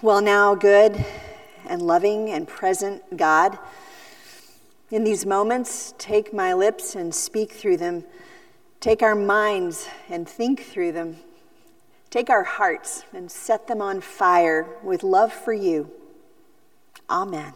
Well, now, good and loving and present God, in these moments, take my lips and speak through them. Take our minds and think through them. Take our hearts and set them on fire with love for you. Amen.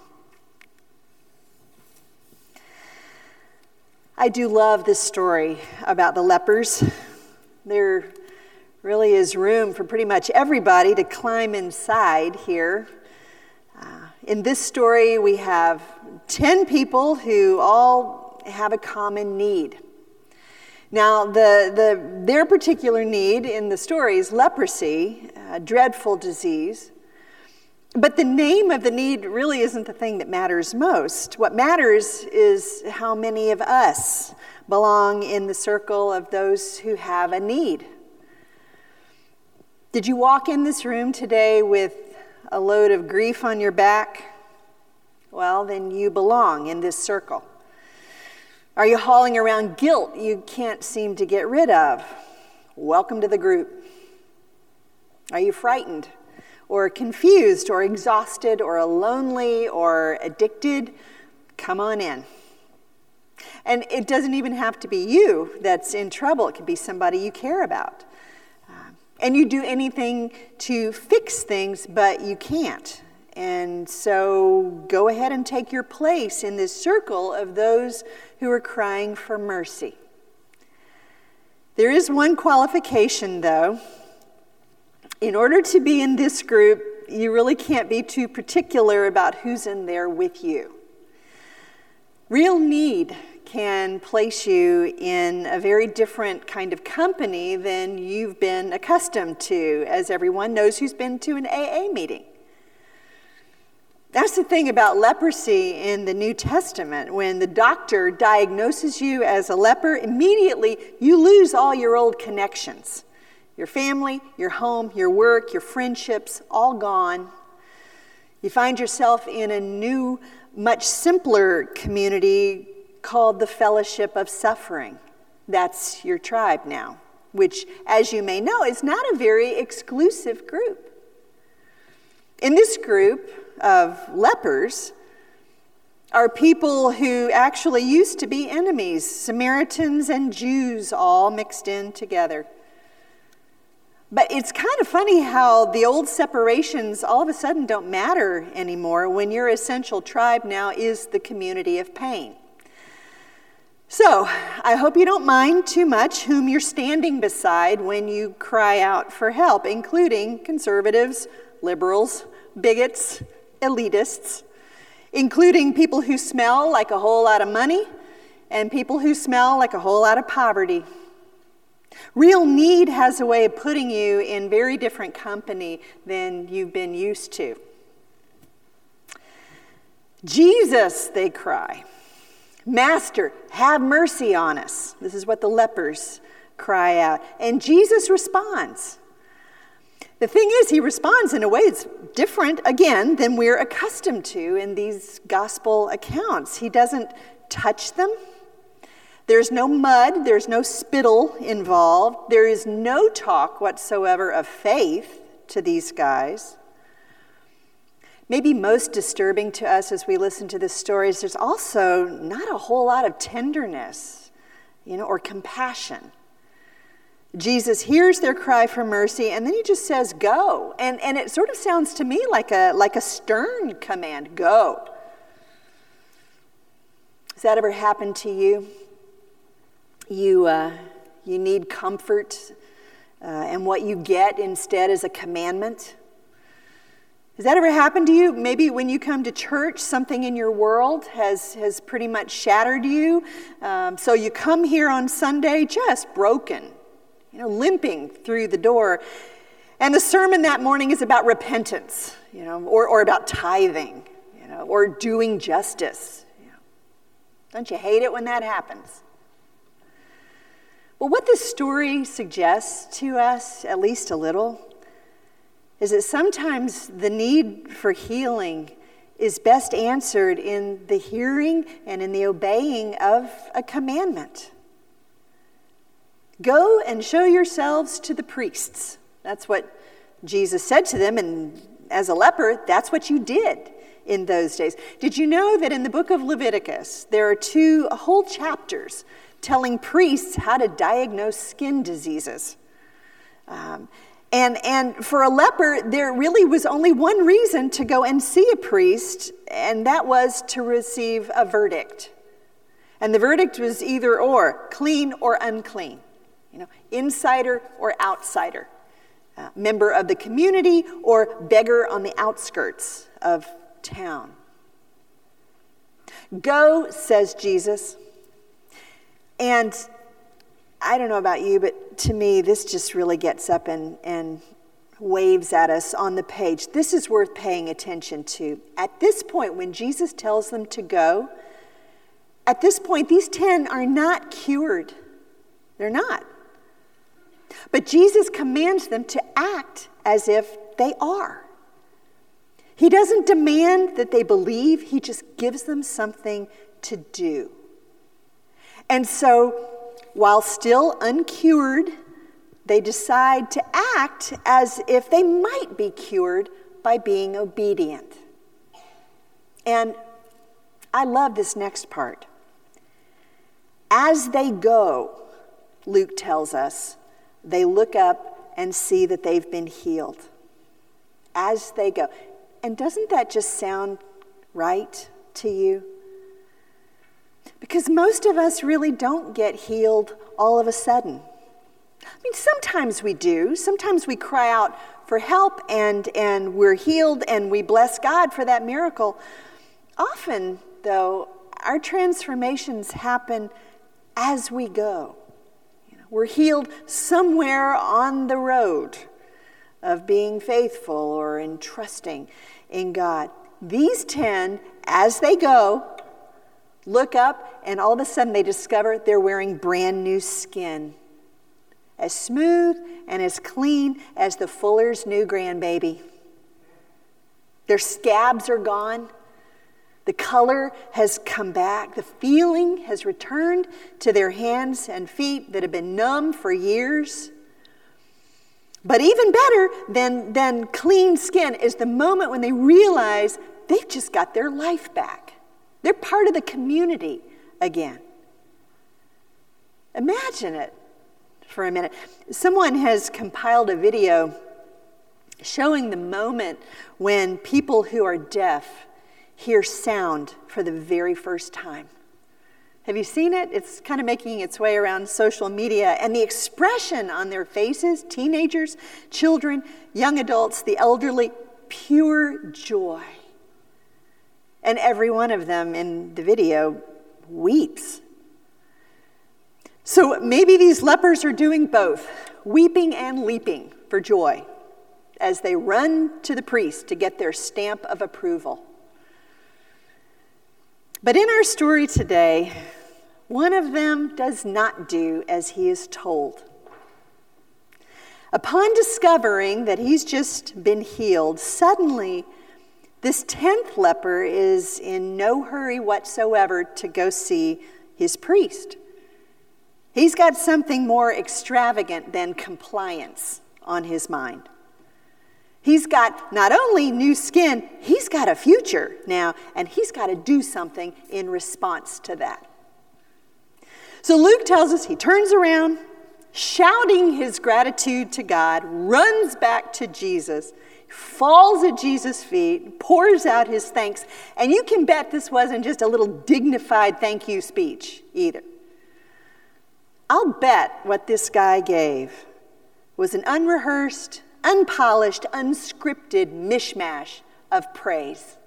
I do love this story about the lepers. There really is room for pretty much everybody to climb inside here. In this story, we have 10 people who all have a common need. Now, their particular need in the story is leprosy, a dreadful disease. But the name of the need really isn't the thing that matters most. What matters is how many of us belong in the circle of those who have a need. Did you walk in this room today with a load of grief on your back? Well, then you belong in this circle. Are you hauling around guilt you can't seem to get rid of? Welcome to the group. Are you frightened or confused or exhausted or lonely or addicted? Come on in. And it doesn't even have to be you that's in trouble. It could be somebody you care about. And you do anything to fix things, but you can't. And so go ahead and take your place in this circle of those who are crying for mercy. There is one qualification, though. In order to be in this group, you really can't be too particular about who's in there with you. Real need can place you in a very different kind of company than you've been accustomed to, as everyone knows who's been to an AA meeting. That's the thing about leprosy in the New Testament. When the doctor diagnoses you as a leper, immediately you lose all your old connections. Your family, your home, your work, your friendships, all gone. You find yourself in a new, much simpler community called the Fellowship of Suffering. That's your tribe now, which, as you may know, is not a very exclusive group. In this group of lepers are people who actually used to be enemies, Samaritans and Jews all mixed in together. But it's kind of funny how the old separations all of a sudden don't matter anymore when your essential tribe now is the community of pain. So, I hope you don't mind too much whom you're standing beside when you cry out for help, including conservatives, liberals, bigots, elitists, including people who smell like a whole lot of money and people who smell like a whole lot of poverty. Real need has a way of putting you in very different company than you've been used to. Jesus, they cry. Master, have mercy on us. This is what the lepers cry out. And Jesus responds. The thing is, he responds in a way that's different, again, than we're accustomed to in these gospel accounts. He doesn't touch them. There's no mud. There's no spittle involved. There is no talk whatsoever of faith to these guys. Maybe most disturbing to us as we listen to this story is there's also not a whole lot of tenderness, or compassion. Jesus hears their cry for mercy, and then he just says, go. And it sort of sounds to me like a stern command, go. Has that ever happened to you? You need comfort, and what you get instead is a commandment. Has that ever happened to you? Maybe when you come to church, something in your world has pretty much shattered you. So you come here on Sunday just broken, limping through the door. And the sermon that morning is about repentance, or about tithing, or doing justice. Don't you hate it when that happens? Well, what this story suggests to us, at least a little, is that sometimes the need for healing is best answered in the hearing and in the obeying of a commandment. Go and show yourselves to the priests. That's what Jesus said to them, and as a leper, that's what you did in those days. Did you know that in the book of Leviticus, there are 2 whole chapters telling priests how to diagnose skin diseases? And for a leper, there really was only one reason to go and see a priest, and that was to receive a verdict. And the verdict was either or, clean or unclean, insider or outsider, member of the community or beggar on the outskirts of town. Go, says Jesus. And I don't know about you, but to me, this just really gets up and waves at us on the page. This is worth paying attention to. At this point, when Jesus tells them to go, at this point, these 10 are not cured. They're not. But Jesus commands them to act as if they are. He doesn't demand that they believe. He just gives them something to do. And so, while still uncured, they decide to act as if they might be cured by being obedient. And I love this next part. As they go, Luke tells us, they look up and see that they've been healed. As they go. And doesn't that just sound right to you? Because most of us really don't get healed all of a sudden. I mean, sometimes we do. Sometimes we cry out for help and we're healed and we bless God for that miracle. Often, though, our transformations happen as we go. We're healed somewhere on the road of being faithful or in trusting in God. These 10, as they go, look up, and all of a sudden they discover they're wearing brand new skin. As smooth and as clean as the fuller's new grandbaby. Their scabs are gone. The color has come back. The feeling has returned to their hands and feet that have been numb for years. But even better than clean skin is the moment when they realize they've just got their life back. They're part of the community again. Imagine it for a minute. Someone has compiled a video showing the moment when people who are deaf hear sound for the very first time. Have you seen it? It's kind of making its way around social media, and the expression on their faces, teenagers, children, young adults, the elderly, pure joy. And every one of them in the video weeps. So maybe these lepers are doing both, weeping and leaping for joy as they run to the priest to get their stamp of approval. But in our story today, one of them does not do as he is told. Upon discovering that he's just been healed, suddenly this 10th leper is in no hurry whatsoever to go see his priest. He's got something more extravagant than compliance on his mind. He's got not only new skin, he's got a future now, and he's got to do something in response to that. So Luke tells us he turns around, shouting his gratitude to God, runs back to Jesus, falls at Jesus' feet, pours out his thanks, and you can bet this wasn't just a little dignified thank you speech either. I'll bet what this guy gave was an unrehearsed, unpolished, unscripted mishmash of praise.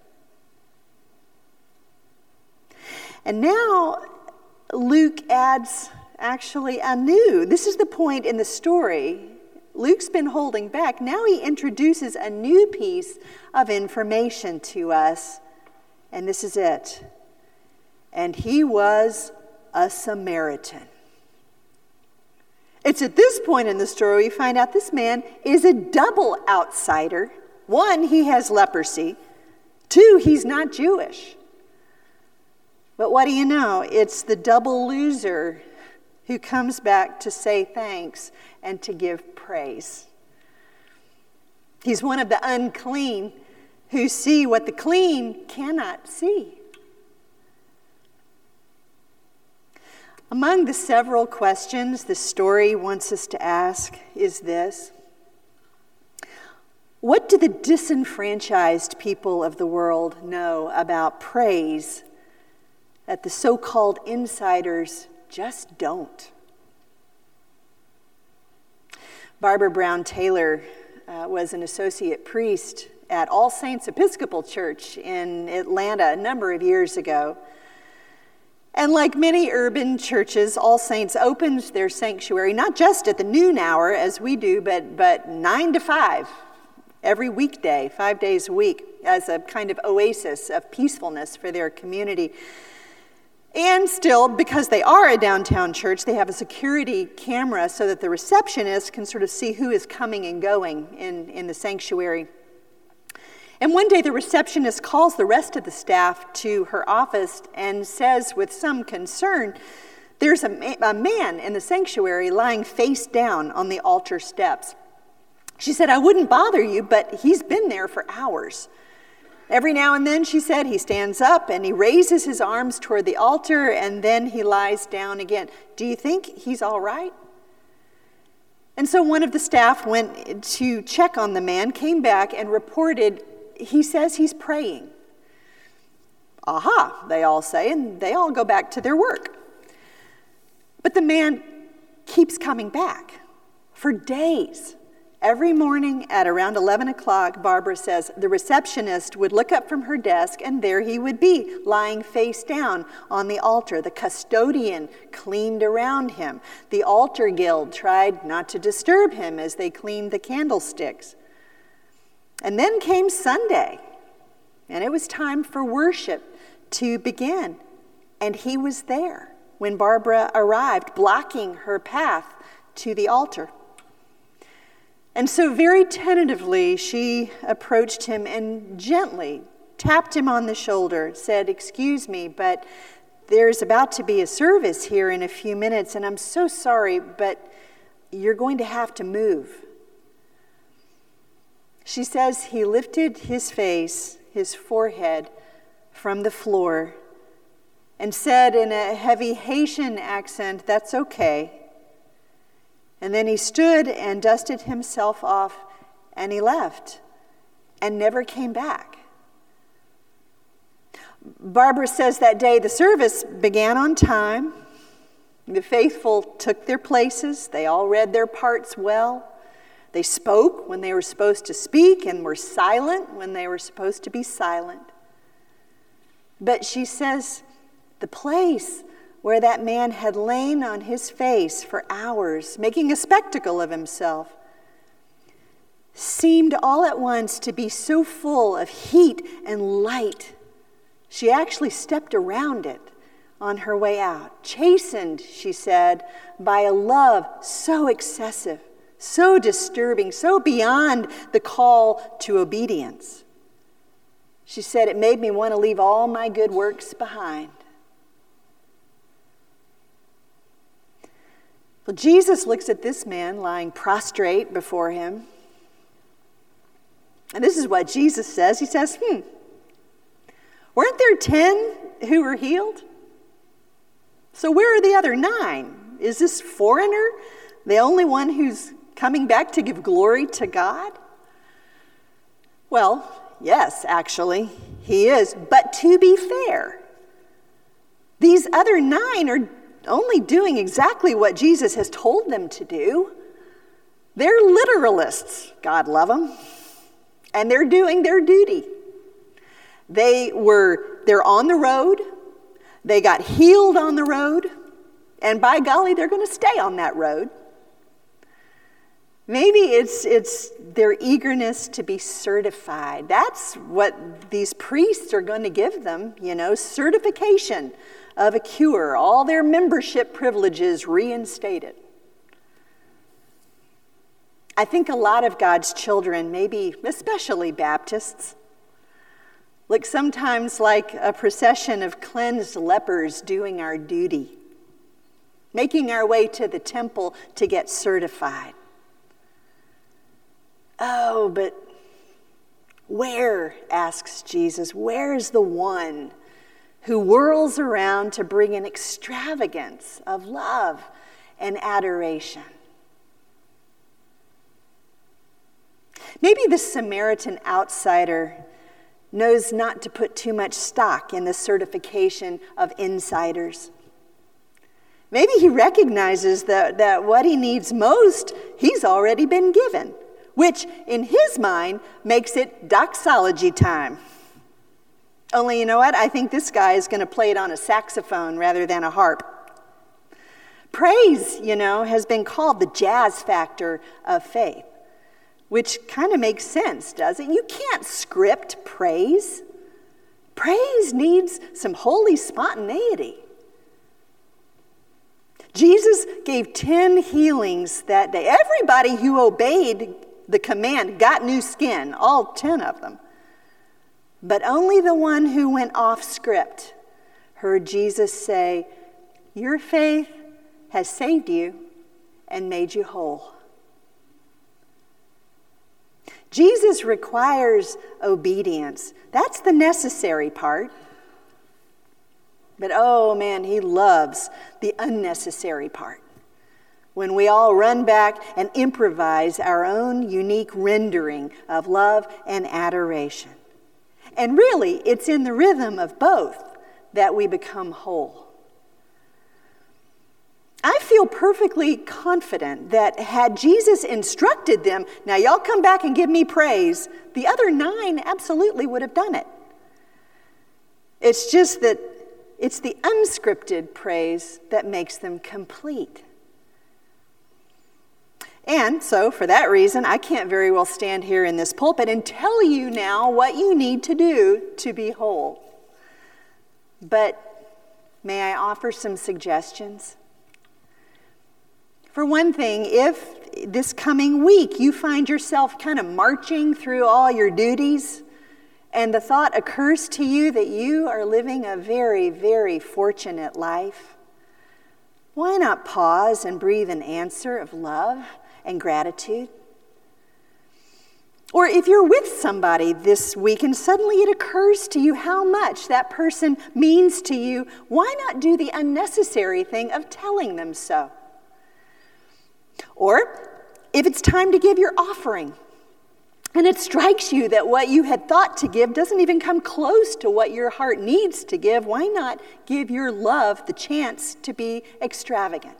And now Luke adds actually anew. This is the point in the story Luke's been holding back. Now he introduces a new piece of information to us, and this is it. And he was a Samaritan. It's at this point in the story we find out this man is a double outsider. One, he has leprosy. Two, he's not Jewish. But what do you know? It's the double loser who comes back to say thanks and to give praise. He's one of the unclean who see what the clean cannot see. Among the several questions the story wants us to ask is this: what do the disenfranchised people of the world know about praise that the so-called insiders just don't? Barbara Brown Taylor was an associate priest at All Saints Episcopal Church in Atlanta a number of years ago. And like many urban churches, All Saints opened their sanctuary not just at the noon hour as we do, but 9 to 5 every weekday, 5 days a week, as a kind of oasis of peacefulness for their community. And still, because they are a downtown church, they have a security camera so that the receptionist can sort of see who is coming and going in the sanctuary. And one day the receptionist calls the rest of the staff to her office and says with some concern, there's a man in the sanctuary lying face down on the altar steps. She said, I wouldn't bother you, but he's been there for hours. Every now and then, she said, he stands up and he raises his arms toward the altar and then he lies down again. Do you think he's all right? And so one of the staff went to check on the man, came back and reported, he says he's praying. Aha, they all say, and they all go back to their work. But the man keeps coming back for days. Every morning at around 11 o'clock, Barbara says, the receptionist would look up from her desk and there he would be, lying face down on the altar. The custodian cleaned around him. The altar guild tried not to disturb him as they cleaned the candlesticks. And then came Sunday, and it was time for worship to begin. And he was there when Barbara arrived, blocking her path to the altar. And so very tentatively, she approached him and gently tapped him on the shoulder, said, excuse me, but there's about to be a service here in a few minutes, and I'm so sorry, but you're going to have to move. She says he lifted his face, his forehead, from the floor and said in a heavy Haitian accent, that's okay. And then he stood and dusted himself off and he left and never came back. Barbara says that day the service began on time. The faithful took their places. They all read their parts well. They spoke when they were supposed to speak and were silent when they were supposed to be silent. But she says the place where that man had lain on his face for hours, making a spectacle of himself, seemed all at once to be so full of heat and light. She actually stepped around it on her way out, chastened, she said, by a love so excessive, so disturbing, so beyond the call to obedience. She said, it made me want to leave all my good works behind. Well, Jesus looks at this man lying prostrate before him. And this is what Jesus says. He says, weren't there 10 who were healed? So where are the other 9? Is this foreigner the only one who's coming back to give glory to God? Well, yes, actually, he is. But to be fair, these other 9 are only doing exactly what Jesus has told them to do. They're literalists, God love them, and they're doing their duty. They're on the road, they got healed on the road, and by golly, they're going to stay on that road. Maybe it's their eagerness to be certified. That's what these priests are going to give them, certification of a cure, all their membership privileges reinstated. I think a lot of God's children, maybe especially Baptists, look sometimes like a procession of cleansed lepers doing our duty, making our way to the temple to get certified. Oh, but Where, asks Jesus, where is the one who whirls around to bring an extravagance of love and adoration? Maybe the Samaritan outsider knows not to put too much stock in the certification of insiders. Maybe he recognizes that what he needs most, he's already been given, which in his mind makes it doxology time. Only you know what? I think this guy is going to play it on a saxophone rather than a harp. Praise, has been called the jazz factor of faith, which kind of makes sense, doesn't it? You can't script praise. Praise needs some holy spontaneity. Jesus gave 10 healings that day. Everybody who obeyed the command got new skin, all 10 of them. But only the one who went off script heard Jesus say, "Your faith has saved you and made you whole." Jesus requires obedience. That's the necessary part. But oh man, he loves the unnecessary part. When we all run back and improvise our own unique rendering of love and adoration. And really, it's in the rhythm of both that we become whole. I feel perfectly confident that had Jesus instructed them, "Now y'all come back and give me praise," the other 9 absolutely would have done it. It's just that it's the unscripted praise that makes them complete. And so, for that reason, I can't very well stand here in this pulpit and tell you now what you need to do to be whole. But may I offer some suggestions? For one thing, if this coming week you find yourself kind of marching through all your duties, and the thought occurs to you that you are living a very, very fortunate life, why not pause and breathe an answer of love and gratitude? Or if you're with somebody this week and suddenly it occurs to you how much that person means to you, why not do the unnecessary thing of telling them so? Or if it's time to give your offering, and it strikes you that what you had thought to give doesn't even come close to what your heart needs to give, why not give your love the chance to be extravagant?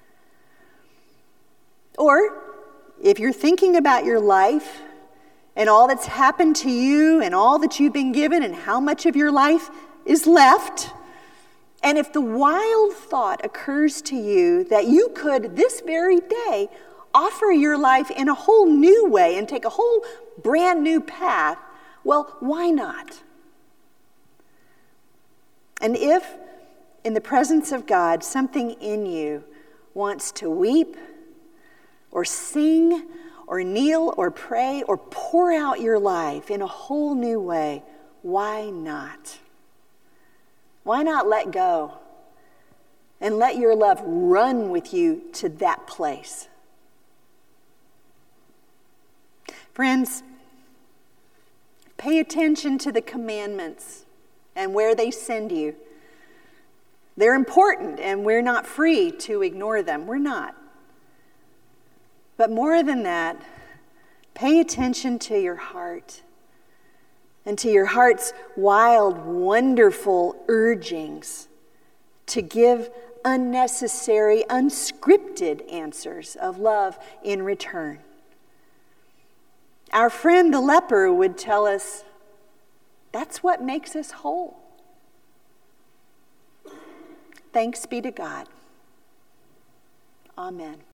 Or if you're thinking about your life and all that's happened to you and all that you've been given and how much of your life is left, and if the wild thought occurs to you that you could this very day offer your life in a whole new way and take a whole brand new path, well, why not? And if, in the presence of God, something in you wants to weep or sing or kneel or pray or pour out your life in a whole new way, why not? Why not let go and let your love run with you to that place? Friends, pay attention to the commandments and where they send you. They're important, and we're not free to ignore them. We're not. But more than that, pay attention to your heart and to your heart's wild, wonderful urgings to give unnecessary, unscripted answers of love in return. Our friend the leper would tell us that's what makes us whole. Thanks be to God. Amen.